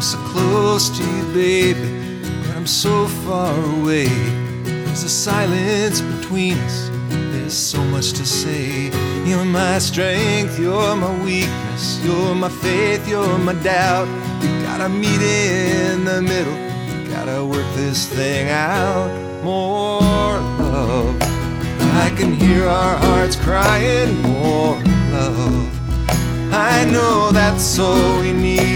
so close to you, baby, but I'm so far away. There's a silence between us, there's so much to say. You're my strength, you're my weakness, you're my faith, you're my doubt. We gotta meet in the middle, we gotta work this thing out. More love, I can hear our hearts crying. More love, I know that's all we need.